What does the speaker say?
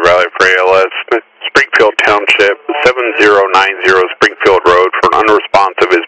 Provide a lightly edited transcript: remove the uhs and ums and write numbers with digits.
Valley for ALS, Springfield Township, 7090 Springfield Road for an unresponsive is